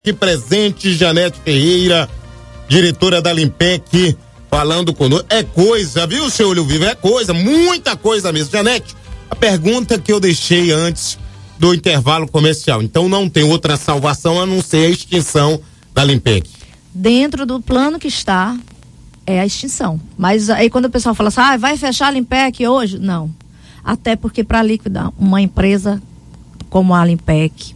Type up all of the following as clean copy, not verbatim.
Aqui presente, Janete Ferreira, diretora da Limpec, falando conosco. É coisa, viu, seu Olho Vivo? É coisa, muita coisa mesmo. Janete, a pergunta que eu deixei antes do intervalo comercial. Então não tem outra salvação a não ser a extinção da Limpec. Dentro do plano que está, é a extinção. Mas aí quando o pessoal fala assim, vai fechar a Limpec hoje? Não. Até porque para liquidar uma empresa como a Limpec,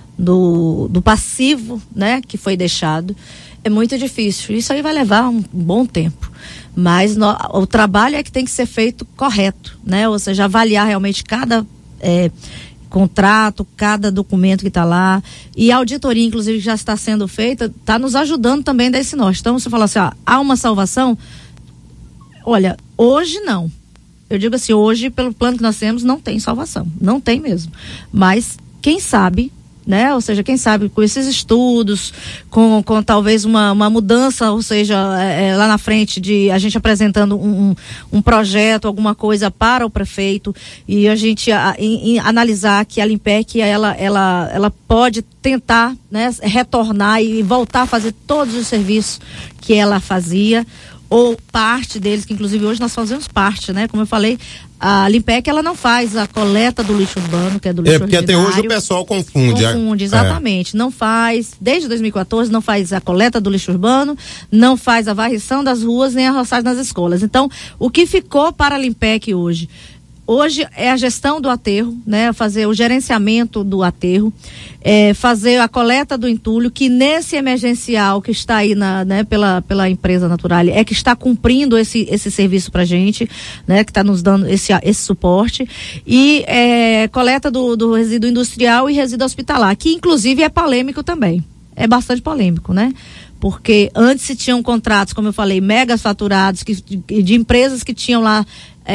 do passivo, né, que foi deixado, é muito difícil. Isso aí vai levar um bom tempo. Mas o trabalho é que tem que ser feito correto, né? Ou seja, avaliar realmente cada contrato, cada documento que está lá. E a auditoria, inclusive, que já está sendo feita, está nos ajudando também desse norte. Então, você fala assim, há uma salvação? Olha, hoje não. Eu digo assim, hoje, pelo plano que nós temos, não tem salvação. Não tem mesmo. Mas, quem sabe, né? Ou seja, quem sabe com esses estudos, com talvez uma mudança, ou seja, lá na frente de a gente apresentando um projeto, alguma coisa para o prefeito e a gente analisar que a Limpec, ela pode tentar, né, retornar e voltar a fazer todos os serviços que ela fazia, ou parte deles, que inclusive hoje nós fazemos parte, né? Como eu falei, a Limpec, ela não faz a coleta do lixo urbano, que é do lixo porque ordinário. até hoje o pessoal confunde. Exatamente. Não faz, desde 2014, não faz a coleta do lixo urbano, não faz a varrição das ruas, nem a roçagem nas escolas. Então, o que ficou para a Limpec hoje? Hoje é a gestão do aterro, né? Fazer o gerenciamento do aterro, fazer a coleta do entulho, que nesse emergencial que está aí né, pela empresa Naturale, é que está cumprindo esse serviço pra gente, né? Que está nos dando esse suporte, e coleta do resíduo industrial e resíduo hospitalar, que inclusive é polêmico também, é bastante polêmico, né? Porque antes se tinham contratos, como eu falei, megas faturados, de empresas que tinham lá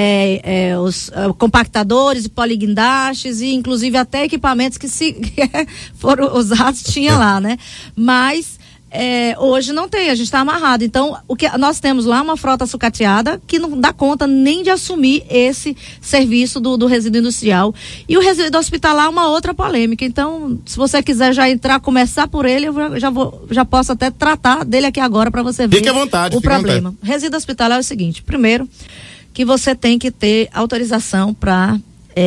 os compactadores e poliguindastes e inclusive até equipamentos que foram usados tinha lá, né? Mas hoje não tem, a gente está amarrado. Então, o que nós temos lá, uma frota sucateada que não dá conta nem de assumir esse serviço do resíduo industrial. E o resíduo hospitalar, uma outra polêmica. Então, se você quiser já começar por ele, eu já posso até tratar dele aqui agora para você ver. Fique à vontade, o problema. Resíduo hospitalar é o seguinte: primeiro, que você tem que ter autorização para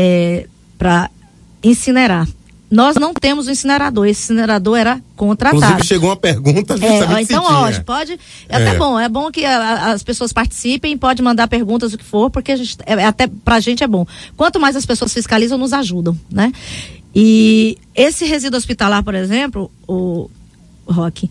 incinerar. Nós não temos um incinerador, esse incinerador era contratado. Inclusive chegou uma pergunta justamente então, hoje pode, é bom que as pessoas participem, pode mandar perguntas, o que for, porque até pra gente é bom. Quanto mais as pessoas fiscalizam, nos ajudam, né? E esse resíduo hospitalar, por exemplo, o Roque,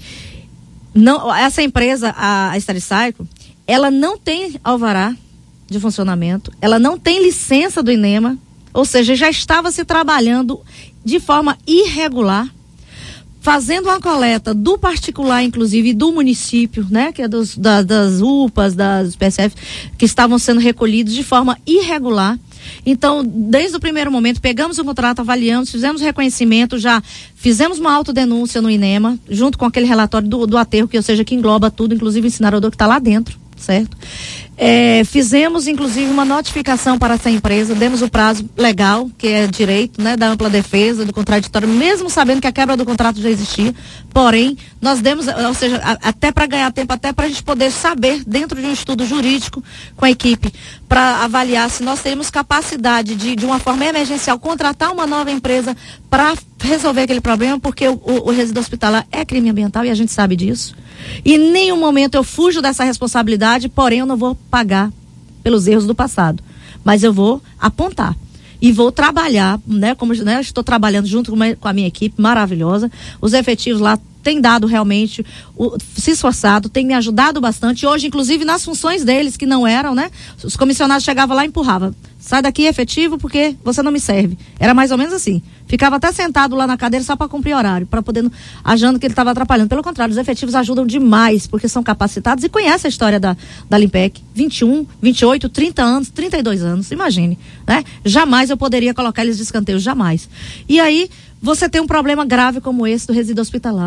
essa empresa, a Stericycle, ela não tem alvará de funcionamento, ela não tem licença do INEMA, ou seja, já estava se trabalhando de forma irregular, fazendo uma coleta do particular, inclusive, do município, né, que é das UPAs, das PSF, que estavam sendo recolhidos de forma irregular. Então, desde o primeiro momento, pegamos o contrato, avaliamos, fizemos reconhecimento, já fizemos uma autodenúncia no INEMA, junto com aquele relatório do aterro, que, ou seja, que engloba tudo, inclusive o incinerador que está lá dentro, certo? Fizemos, inclusive, uma notificação para essa empresa, demos o prazo legal, que é direito, né, da ampla defesa, do contraditório, mesmo sabendo que a quebra do contrato já existia, porém, nós demos, ou seja, até para ganhar tempo, até para a gente poder saber, dentro de um estudo jurídico com a equipe, para avaliar se nós teríamos capacidade de uma forma emergencial, contratar uma nova empresa para resolver aquele problema, porque o resíduo hospitalar é crime ambiental e a gente sabe disso. E em nenhum momento eu fujo dessa responsabilidade, porém eu não vou pagar pelos erros do passado, mas eu vou apontar e vou trabalhar, né, como, né, estou trabalhando junto com a minha equipe maravilhosa, os efetivos lá têm dado realmente, se esforçado, têm me ajudado bastante, hoje inclusive nas funções deles que não eram, né, os comissionados chegavam lá e empurravam, sai daqui efetivo porque você não me serve, era mais ou menos assim, ficava até sentado lá na cadeira só para cumprir horário, para poder, achando que ele estava atrapalhando. Pelo contrário, os efetivos ajudam demais, porque são capacitados e conhecem a história da Limpec, 21, 28, 30 anos, 32 anos, imagine, né? Jamais eu poderia colocar eles de escanteio, jamais. E aí, você tem um problema grave como esse do resíduo hospitalar.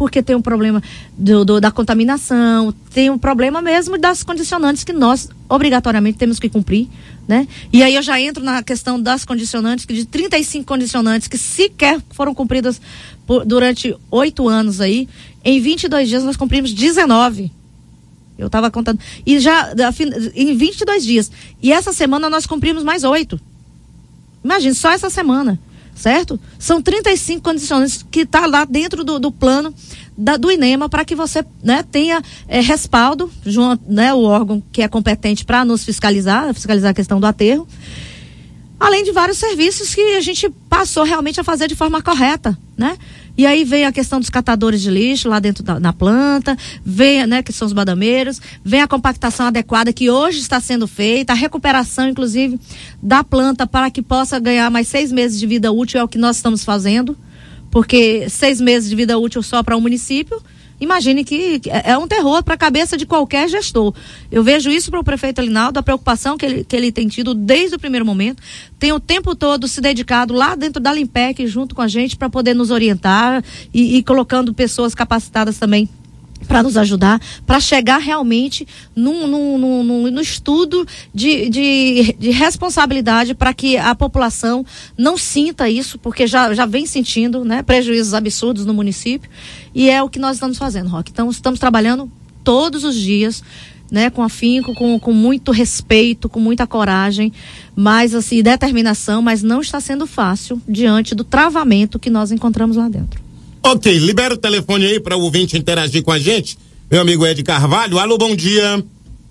porque tem um problema da contaminação, tem um problema mesmo das condicionantes que nós obrigatoriamente temos que cumprir, né? E aí eu já entro na questão das condicionantes, que de 35 condicionantes que sequer foram cumpridas durante 8 anos aí, em 22 dias nós cumprimos 19. Eu estava contando. E já em 22 dias. E essa semana nós cumprimos mais 8. Imagine, só essa semana, certo? São 35 condicionantes que está lá dentro do plano do INEMA para que você, né, tenha respaldo, junto, né, o órgão que é competente para nos fiscalizar a questão do aterro. Além de vários serviços que a gente passou realmente a fazer de forma correta, né? E aí vem a questão dos catadores de lixo lá dentro na planta, vem, né, que são os badameiros, vem a compactação adequada que hoje está sendo feita, a recuperação, inclusive, da planta para que possa ganhar mais 6 meses de vida útil, é o que nós estamos fazendo, porque 6 meses de vida útil só para um município, imagine que é um terror para a cabeça de qualquer gestor. Eu vejo isso para o prefeito Alinaldo, a preocupação que ele tem tido desde o primeiro momento, tem o tempo todo se dedicado lá dentro da Limpec junto com a gente para poder nos orientar e colocando pessoas capacitadas também para nos ajudar, para chegar realmente no estudo de responsabilidade para que a população não sinta isso, porque já vem sentindo, né, prejuízos absurdos no município, e é o que nós estamos fazendo, Roque. Então, estamos trabalhando todos os dias, né, com afinco, com muito respeito, com muita coragem, mas assim, determinação, mas não está sendo fácil diante do travamento que nós encontramos lá dentro. Ok, libera o telefone aí para o ouvinte interagir com a gente. Meu amigo Ed Carvalho. Alô, bom dia.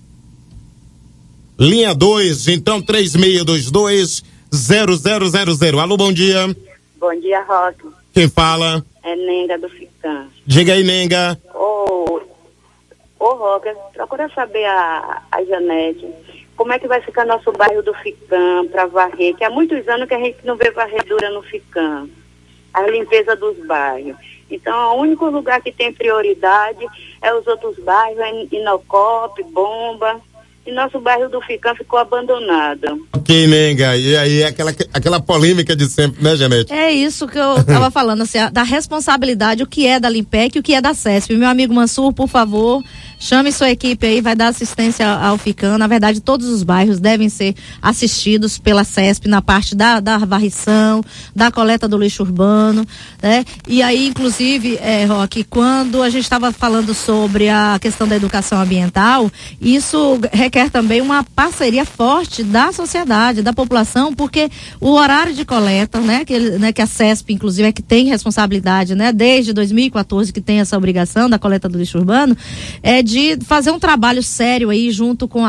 Linha 2, então 3622-0000. Alô, bom dia. Bom dia, Roque. Quem fala? É Nenga do Ficam. Diga aí, Nenga. Ô, Roque, procura saber a Janete, como é que vai ficar nosso bairro do Ficam para varrer, que há muitos anos que a gente não vê varredura no Ficam. A limpeza dos bairros. Então, o único lugar que tem prioridade é os outros bairros, Inocop, Bomba, e nosso bairro do Ficam ficou abandonado. Ok, Nenga, e aí aquela polêmica de sempre, né, Janete? É isso que eu estava falando, assim, da responsabilidade, o que é da Limpec e o que é da CESP. Meu amigo Mansur, por favor, chame sua equipe aí, vai dar assistência ao Ficam. Na verdade, todos os bairros devem ser assistidos pela CESP na parte da varrição, da coleta do lixo urbano, né? E aí, inclusive, Roque, quando a gente estava falando sobre a questão da educação ambiental, isso requer também uma parceria forte da sociedade, da população, porque o horário de coleta, né, que a CESP, inclusive, é que tem responsabilidade, né, desde 2014 que tem essa obrigação da coleta do lixo urbano, é de fazer um trabalho sério aí junto com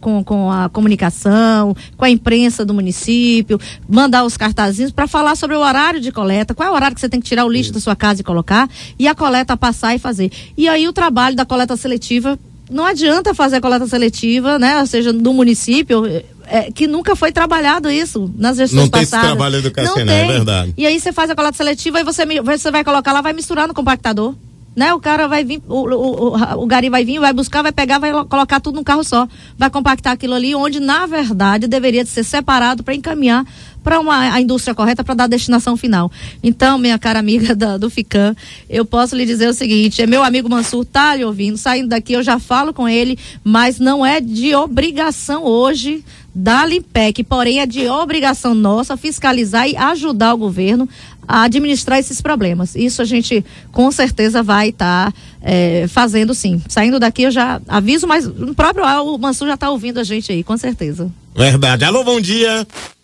a comunicação, com a imprensa do município, mandar os cartazinhos para falar sobre o horário de coleta, qual é o horário que você tem que tirar o lixo da sua casa e colocar, e a coleta passar e fazer. E aí o trabalho da coleta seletiva, não adianta fazer a coleta seletiva, né, ou seja, no município, que nunca foi trabalhado isso nas gestões passadas. Não tem esse trabalho educacional, é verdade. E aí você faz a coleta seletiva e você vai colocar lá, vai misturar no compactador. Né? O cara vai vir, o gari vai vir, vai buscar, vai pegar, vai colocar tudo num carro só. Vai compactar aquilo ali, onde na verdade deveria ser separado para encaminhar para a indústria correta, para dar a destinação final. Então, minha cara amiga do Ficam, eu posso lhe dizer o seguinte, meu amigo Mansur tá lhe ouvindo, saindo daqui eu já falo com ele, mas não é de obrigação hoje da Limpec, porém é de obrigação nossa fiscalizar e ajudar o governo a administrar esses problemas. Isso a gente com certeza vai estar fazendo sim. Saindo daqui eu já aviso, mas o próprio o Mansur já está ouvindo a gente aí, com certeza. Verdade. Alô, bom dia.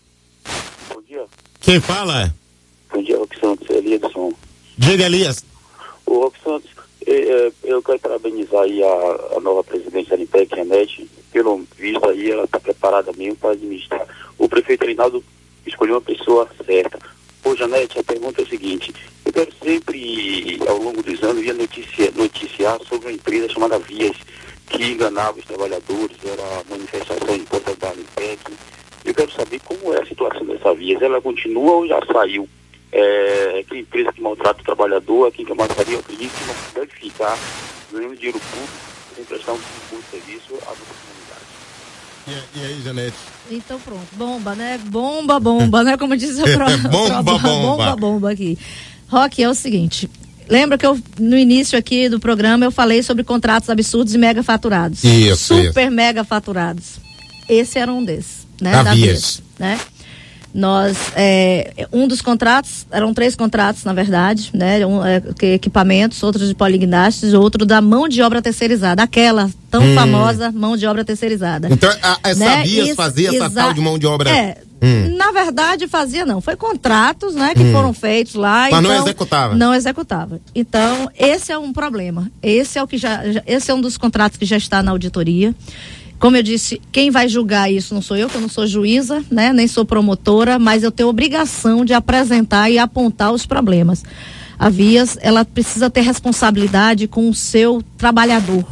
Bom dia. Quem fala? Bom dia, Roque Santos, Eliasson. Diga, Elias. O Roque Santos, eu quero parabenizar aí a nova presidente da Limpec, Janete. Pelo visto aí, ela está preparada mesmo para administrar. O prefeito Reinaldo escolheu uma pessoa certa. Ô, Janete, a pergunta é a seguinte: eu quero sempre, ao longo dos anos, noticiar sobre uma empresa chamada Vias, que enganava os trabalhadores, era manifestação em conta da Limpec. Eu quero saber como é a situação dessa Vias. Ela continua ou já saiu? Que empresa que maltrata o trabalhador, aqui em Camaçari, eu acredito que não deve ficar ganhando dinheiro público sem prestar um bom serviço à nossa comunidade. E aí, Janete? Então pronto, bomba, né? Bomba, né? Como diz o bomba aqui. Roque, é o seguinte, lembra que no início aqui do programa eu falei sobre contratos absurdos e mega faturados. Super mega faturados. Esse era um desses, né? Da Vias, né? Nós, um dos contratos, eram 3 contratos, na verdade, né? Equipamentos, outro de polignastes, outro da mão de obra terceirizada, aquela tão famosa mão de obra terceirizada. Então, essa Vias fazia essa tal de mão de obra? Na verdade fazia não, foi contratos, né, que foram feitos lá. Mas então, não executava? Não executava. Então, esse é um problema. Esse é um dos contratos que já está na auditoria. Como eu disse, quem vai julgar isso não sou eu, que eu não sou juíza, né? Nem sou promotora, mas eu tenho obrigação de apresentar e apontar os problemas. A Vias, ela precisa ter responsabilidade com o seu trabalhador.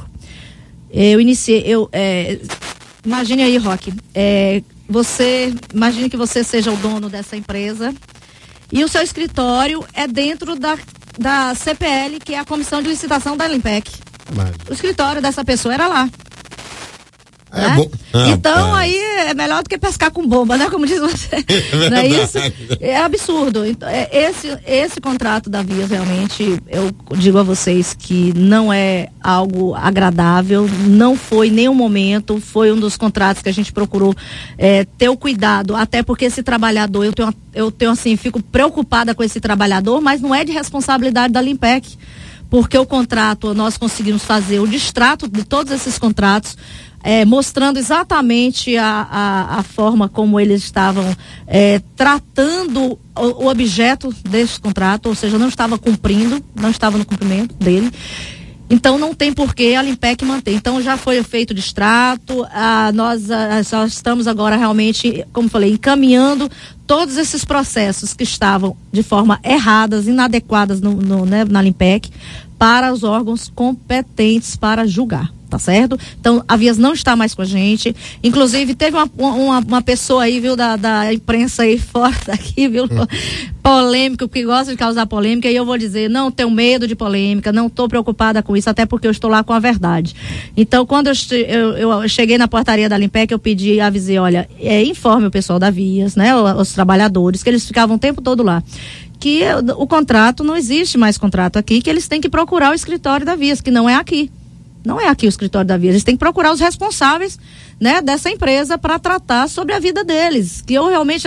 Imagine aí, Roque, imagine que você seja o dono dessa empresa e o seu escritório é dentro da CPL, que é a Comissão de Licitação da Limpec. O escritório dessa pessoa era lá. Né? Então aí é melhor do que pescar com bomba, né? Como diz você. Não é isso? É absurdo. Então, esse contrato da Vias, realmente, eu digo a vocês que não é algo agradável, não foi em nenhum momento, foi um dos contratos que a gente procurou ter o cuidado, até porque esse trabalhador, eu tenho assim, fico preocupada com esse trabalhador, mas não é de responsabilidade da Limpec, porque o contrato, nós conseguimos fazer o distrato de todos esses contratos, mostrando exatamente a forma como eles estavam tratando o objeto desse contrato, ou seja, não estava no cumprimento dele. Então não tem por que a Limpec manter. Então já foi feito distrato, nós estamos agora realmente, como falei, encaminhando todos esses processos que estavam de forma erradas, inadequadas na Limpec, para os órgãos competentes para julgar. Tá certo? Então, a Vias não está mais com a gente. Inclusive, teve uma pessoa aí, viu, da imprensa aí fora daqui, viu, polêmico, que gosta de causar polêmica, e eu vou dizer, não tenho medo de polêmica, não estou preocupada com isso, até porque eu estou lá com a verdade. Então, quando eu cheguei na portaria da Limpec, eu avisei, olha, informe o pessoal da Vias, né, os trabalhadores, que eles ficavam o tempo todo lá, que o contrato, não existe mais contrato aqui, que eles têm que procurar o escritório da Vias, que não é aqui. Não é aqui o escritório da Vias, eles têm que procurar os responsáveis, né, dessa empresa para tratar sobre a vida deles, que eu realmente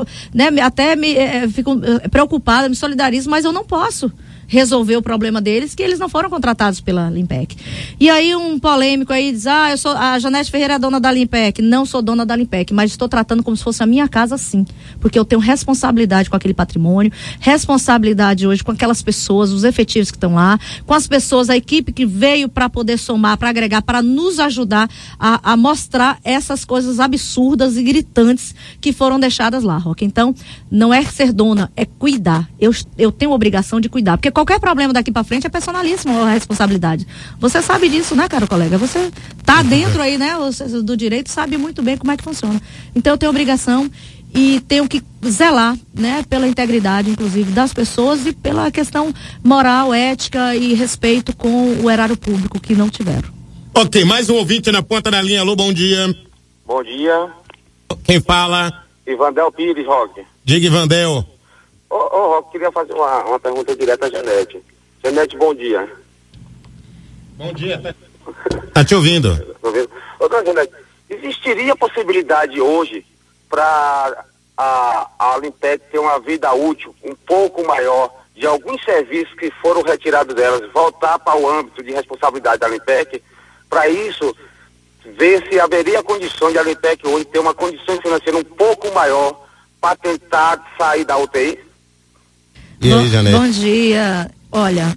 fico preocupada, me solidarizo, mas eu não posso resolver o problema deles, que eles não foram contratados pela Limpec. E aí um polêmico aí diz, a Janete Ferreira é dona da Limpec. Não sou dona da Limpec, mas estou tratando como se fosse a minha casa, sim, porque eu tenho responsabilidade com aquele patrimônio, responsabilidade hoje com aquelas pessoas, os efetivos que estão lá, com as pessoas, a equipe que veio para poder somar, para agregar, para nos ajudar a mostrar essas coisas absurdas e gritantes que foram deixadas lá, Roque. Então, não é ser dona, é cuidar. Eu tenho a obrigação de cuidar, porque qualquer problema daqui para frente é personalíssimo a responsabilidade. Você sabe disso, né, caro colega? Você tá dentro aí, né, do direito, sabe muito bem como é que funciona. Então eu tenho obrigação e tenho que zelar, né, pela integridade, inclusive, das pessoas e pela questão moral, ética e respeito com o erário público que não tiveram. Ok, mais um ouvinte na ponta da linha. Alô, bom dia. Bom dia. Quem fala? Ivandel Pires, Roque. Diga, Ivandel. Roque, queria fazer uma pergunta direta a Janete. Janete, bom dia. Bom dia. Tá te ouvindo. Dona Janete, existiria possibilidade hoje para a Limpec ter uma vida útil um pouco maior de alguns serviços que foram retirados delas, voltar para o âmbito de responsabilidade da Limpec? Para isso, ver se haveria condições de a Limpec hoje ter uma condição financeira um pouco maior para tentar sair da UTI? E aí, Janete? Bom dia. Olha,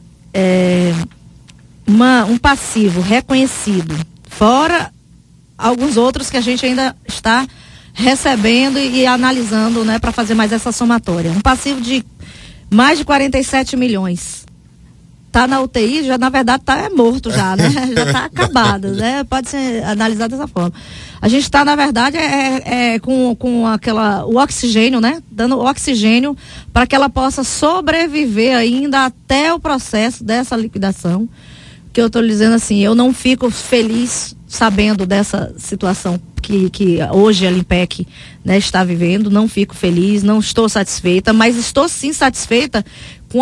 um passivo reconhecido, fora alguns outros que a gente ainda está recebendo e analisando, né, para fazer mais essa somatória. Um passivo de mais de 47 milhões. Tá na UTI, já na verdade tá morto já, né? Já tá acabado, né? Pode ser analisado dessa forma. A gente tá, na verdade, com o oxigênio, né? Dando oxigênio para que ela possa sobreviver ainda até o processo dessa liquidação. Que eu tô lhe dizendo assim, eu não fico feliz sabendo dessa situação que hoje a Limpec, né, está vivendo, não fico feliz, não estou satisfeita, mas estou sim satisfeita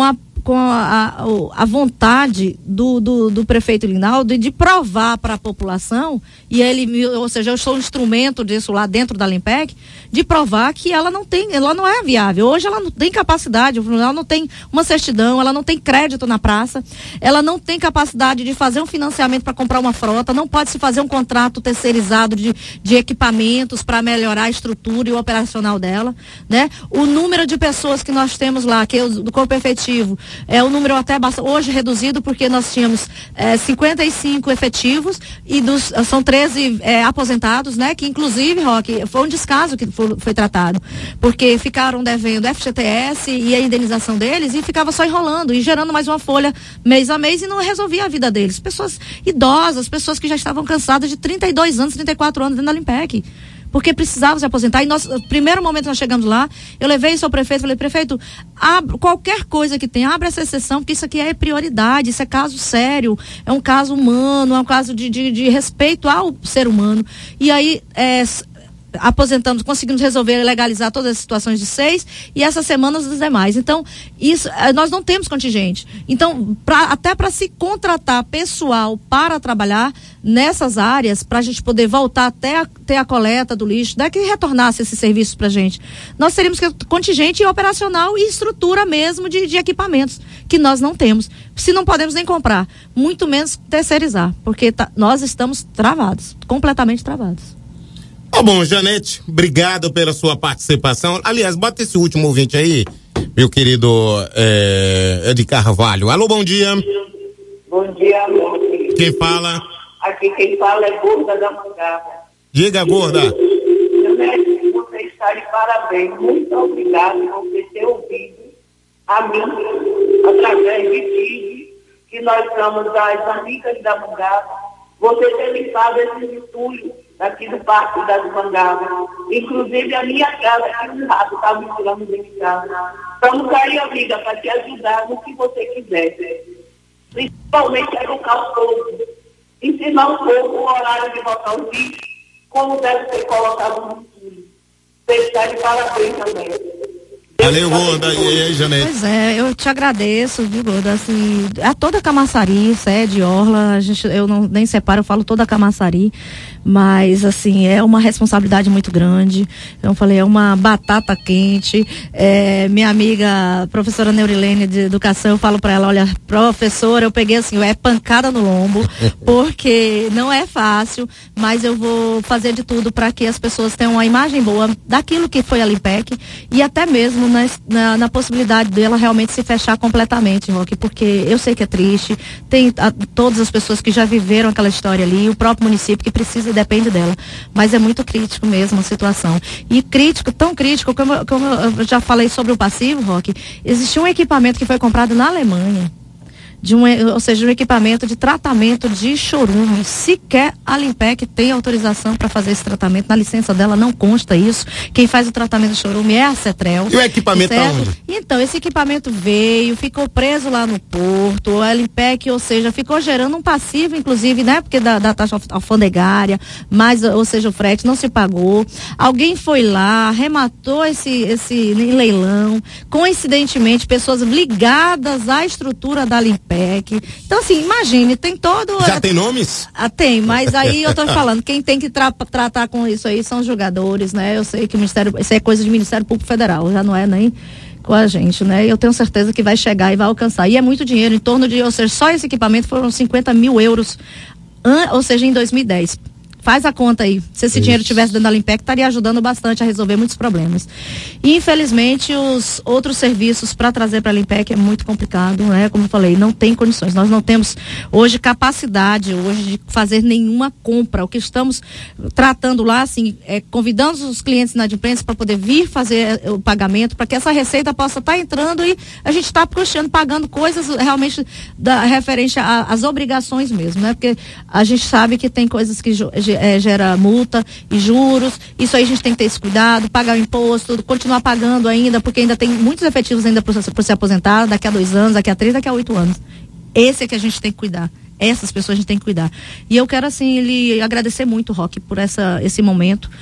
a vontade do prefeito Linaldo de provar para a população, e ele, ou seja, eu sou um instrumento disso lá dentro da Limpec, de provar que ela não é viável. Hoje ela não tem capacidade, ela não tem uma certidão, ela não tem crédito na praça, ela não tem capacidade de fazer um financiamento para comprar uma frota, não pode se fazer um contrato terceirizado de equipamentos para melhorar a estrutura e o operacional dela, né? O número de pessoas que nós temos lá, que é do corpo efetivo, é um número até hoje reduzido, porque nós tínhamos 55 efetivos e são 13 aposentados, né? Que inclusive, Roque, foi um descaso que foi tratado, porque ficaram devendo FGTS e a indenização deles e ficava só enrolando e gerando mais uma folha mês a mês e não resolvia a vida deles. Pessoas idosas, pessoas que já estavam cansadas de 32 anos, 34 anos dentro da Limpec, porque precisavam se aposentar. E no primeiro momento que nós chegamos lá, eu levei isso ao prefeito, falei, prefeito, qualquer coisa que tenha, abre essa exceção, porque isso aqui é prioridade, isso é caso sério, é um caso humano, é um caso de respeito ao ser humano. E aí, aposentamos, conseguimos resolver e legalizar todas as situações de 6 e essas semanas dos demais. Então, isso, nós não temos contingente. Então, até para se contratar pessoal para trabalhar nessas áreas, para a gente poder voltar até ter a coleta do lixo, que retornasse esses serviços para a gente, nós teríamos que ter contingente operacional e estrutura mesmo de equipamentos, que nós não temos. Se não podemos nem comprar, muito menos terceirizar, porque nós estamos travados, completamente travados. Tá bom, Janete, obrigado pela sua participação. Aliás, bota esse último ouvinte aí, meu querido de Carvalho. Alô, bom dia. Bom dia, amor. Quem fala? Aqui quem fala é Gorda da Mangaba. Diga, Gorda. Janete, você está de parabéns. Muito obrigado por você ter ouvido a mim, através de ti, que nós somos as amigas da Mangaba. Você ter limpado esse entulho aqui do Parque das Mangabas. Inclusive a minha casa, aqui no rato, está misturando dentro de casa. Estamos aí, amiga, para te ajudar no que você quiser. Principalmente educar o povo. Ensinar o povo o horário de botar o lixo, como deve ser colocado no futuro. Você está de parabéns também. Valeu, Gorda. E aí, Janete? Pois é, eu te agradeço, viu, Gorda? Assim, a toda a Camaçari, Sede, Orla, eu nem separo, eu falo toda a Camaçari, mas, assim, é uma responsabilidade muito grande. Eu falei, é uma batata quente. Minha amiga, professora Neurilene de Educação, eu falo pra ela, olha, professora, eu peguei assim, pancada no lombo, porque não é fácil, mas eu vou fazer de tudo para que as pessoas tenham uma imagem boa daquilo que foi a Limpec e até mesmo na possibilidade dela realmente se fechar completamente, Roque, porque eu sei que é triste, tem todas as pessoas que já viveram aquela história ali, o próprio município que precisa e depende dela, mas é muito crítico mesmo a situação, e crítico, tão crítico, como eu já falei sobre o passivo, Roque, existiu um equipamento que foi comprado na Alemanha, ou seja, um equipamento de tratamento de chorume. Sequer a Limpec tem autorização para fazer esse tratamento. Na licença dela não consta isso. Quem faz o tratamento de chorume é a Cetrel. E o equipamento tá onde? Então, esse equipamento veio, ficou preso lá no porto, a Limpec, ou seja, ficou gerando um passivo, inclusive, né? Porque da taxa alfandegária, mas, ou seja, o frete não se pagou. Alguém foi lá, arrematou esse leilão, coincidentemente, pessoas ligadas à estrutura da Limpec. Então, assim, imagine, tem todo... Já tem nomes? Tem, mas aí eu tô falando, quem tem que tratar com isso aí são os jogadores, né? Eu sei que isso é coisa de Ministério Público Federal, já não é nem com a gente, né? Eu tenho certeza que vai chegar e vai alcançar. E é muito dinheiro, em torno de, ou seja, só esse equipamento foram 50 mil euros, ou seja, em 2010. Faz a conta aí. Se esse dinheiro tivesse dentro da Limpec, estaria ajudando bastante a resolver muitos problemas. E, infelizmente, os outros serviços para trazer para a Limpec é muito complicado, né? Como eu falei, não tem condições. Nós não temos hoje capacidade de fazer nenhuma compra. O que estamos tratando lá, assim, convidando os clientes inadimplentes para poder vir fazer o pagamento, para que essa receita possa estar entrando e a gente está puxando, pagando coisas realmente referente às obrigações mesmo, né? Porque a gente sabe que tem coisas que gera multa e juros, isso aí a gente tem que ter esse cuidado, pagar o imposto, continuar pagando ainda, porque ainda tem muitos efetivos ainda por se aposentar, daqui a 2 anos, daqui a 3, daqui a 8 anos. Esse é que a gente tem que cuidar. Essas pessoas a gente tem que cuidar. E eu quero, assim, lhe agradecer muito, Roque, por esse momento,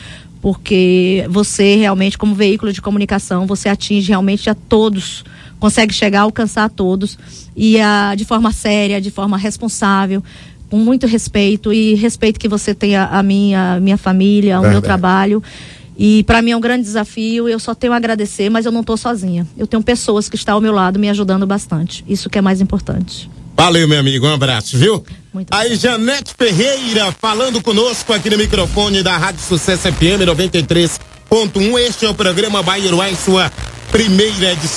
porque você realmente, como veículo de comunicação, você atinge realmente a todos, consegue chegar a alcançar a todos, e de forma séria, de forma responsável, com muito respeito, e respeito que você tem a minha família, o meu trabalho. E para mim é um grande desafio, eu só tenho a agradecer, mas eu não estou sozinha. Eu tenho pessoas que estão ao meu lado me ajudando bastante. Isso que é mais importante. Valeu, meu amigo, um abraço, viu? Muito Aí, Janete Ferreira, falando conosco aqui no microfone da Rádio Sucesso FM 93.1. Este é o programa Bahia no Ar, sua primeira edição.